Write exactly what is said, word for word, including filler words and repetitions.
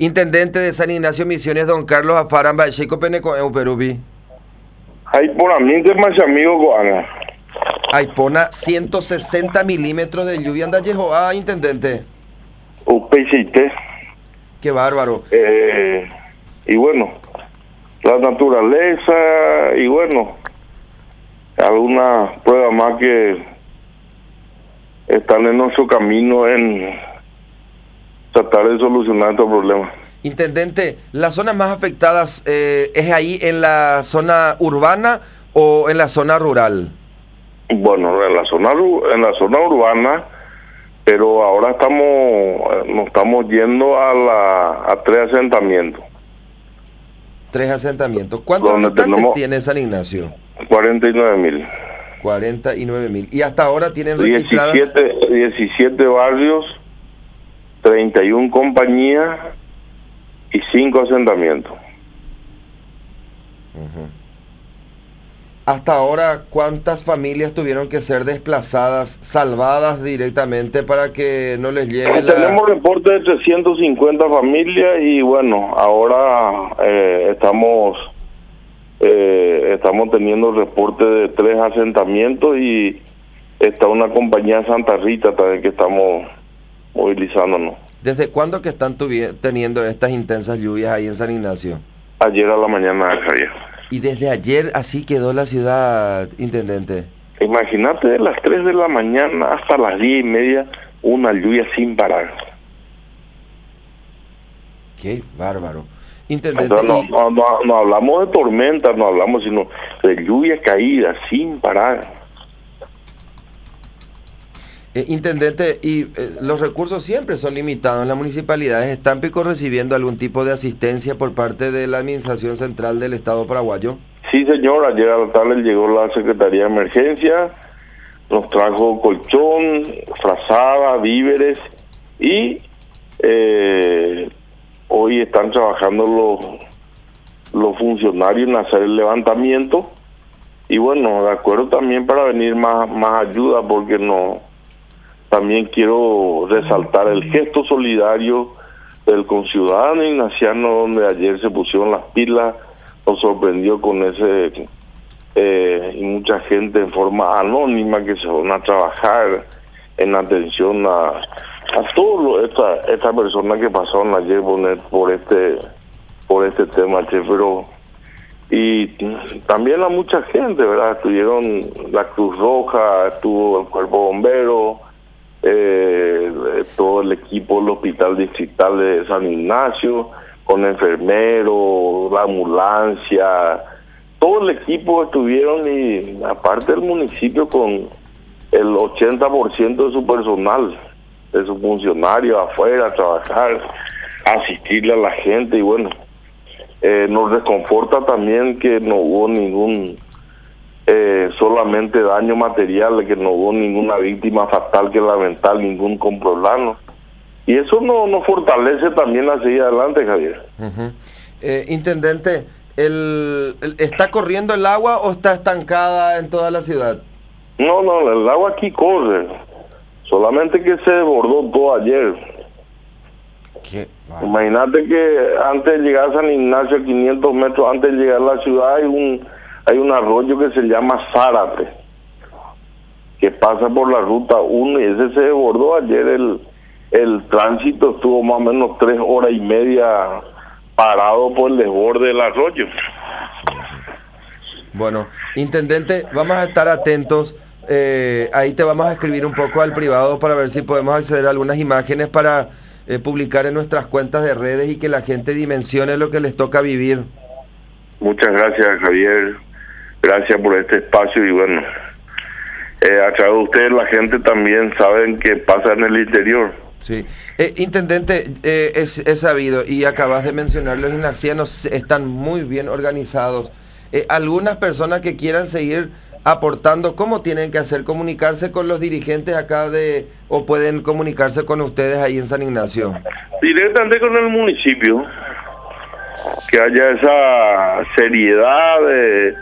Intendente de San Ignacio Misiones, don Carlos Afaramba, Checo Peneco, Euperubi. Hay por mí que más amigo Goana. Hay pona ciento sesenta milímetros de lluvia anda ah, intendente. U P C T. Qué bárbaro. Eh, y bueno, la naturaleza y bueno, algunas pruebas más que están en nuestro camino en tratar de solucionar estos problemas. Intendente, ¿las zonas más afectadas eh, es ahí en la zona urbana o en la zona rural? Bueno, en la zona en la zona urbana, pero ahora estamos nos estamos yendo a la a tres asentamientos. Tres asentamientos. ¿Cuántos habitantes tiene San Ignacio? cuarenta y nueve mil. cuarenta y nueve mil. Y hasta ahora tienen registradas diecisiete, diecisiete barrios, treinta y una compañías y cinco asentamientos. Uh-huh. Hasta ahora, ¿cuántas familias tuvieron que ser desplazadas, salvadas directamente para que no les lleve la... Tenemos reporte de trescientas cincuenta familias y bueno, ahora eh, estamos eh, estamos teniendo reporte de tres asentamientos y está una compañía Santa Rita también que estamos movilizándonos. ¿Desde cuándo que están teniendo estas intensas lluvias ahí en San Ignacio? Ayer a la mañana, Javier. Y desde ayer así quedó la ciudad, intendente. Imagínate de las tres de la mañana hasta las diez y media, una lluvia sin parar. Qué bárbaro. Intendente. Entonces, no, no, no, no hablamos de tormentas, no hablamos sino de lluvia caída sin parar. Eh, intendente, y eh, los recursos siempre son limitados. ¿Las municipalidades están pico recibiendo algún tipo de asistencia por parte de la Administración Central del Estado paraguayo? Sí, señor. Ayer a la tarde llegó la Secretaría de Emergencia, nos trajo colchón, frazada, víveres y eh, hoy están trabajando los, los funcionarios en hacer el levantamiento y bueno, de acuerdo también para venir más, más ayuda porque no... También quiero resaltar el gesto solidario del conciudadano ignaciano, donde ayer se pusieron las pilas, nos sorprendió con ese, eh, y mucha gente en forma anónima que se van a trabajar en atención a, a todas estas esta personas que pasaron ayer por, por este por este tema, che, pero y también a mucha gente, ¿verdad? Estuvieron la Cruz Roja, estuvo el Cuerpo Bombero, Eh, todo el equipo del Hospital Distrital de San Ignacio, con enfermeros, la ambulancia, todo el equipo estuvieron y aparte el municipio con el ochenta por ciento de su personal, de sus funcionarios afuera a trabajar, a asistirle a la gente y bueno, eh, nos desconforta también que no hubo ningún Eh, solamente daño material, que no hubo ninguna víctima fatal que lamentar, ningún comprolano. Y eso no nos fortalece también a seguir adelante, Javier. Uh-huh. eh, intendente, el, el, ¿está corriendo el agua o está estancada en toda la ciudad? No, no, el agua aquí corre. Solamente que se desbordó todo ayer. ¿Qué? Wow. Imagínate que antes de llegar a San Ignacio, quinientos metros antes de llegar a la ciudad, hay un hay un arroyo que se llama Zárate, que pasa por la ruta uno y ese se desbordó ayer. El, el tránsito estuvo más o menos tres horas y media parado por el desborde del arroyo. Bueno, intendente, vamos a estar atentos. Eh, ahí te vamos a escribir un poco al privado para ver si podemos acceder a algunas imágenes para eh, publicar en nuestras cuentas de redes y que la gente dimensione lo que les toca vivir. Muchas gracias, Javier. Gracias por este espacio y bueno, eh, a través de ustedes la gente también saben qué pasa en el interior. Sí. Eh, intendente, eh, es, es sabido y acabas de mencionar, los ignacianos están muy bien organizados. Eh, algunas personas que quieran seguir aportando, ¿cómo tienen que hacer? ¿Comunicarse con los dirigentes acá de o pueden comunicarse con ustedes ahí en San Ignacio? Directamente con el municipio, que haya esa seriedad de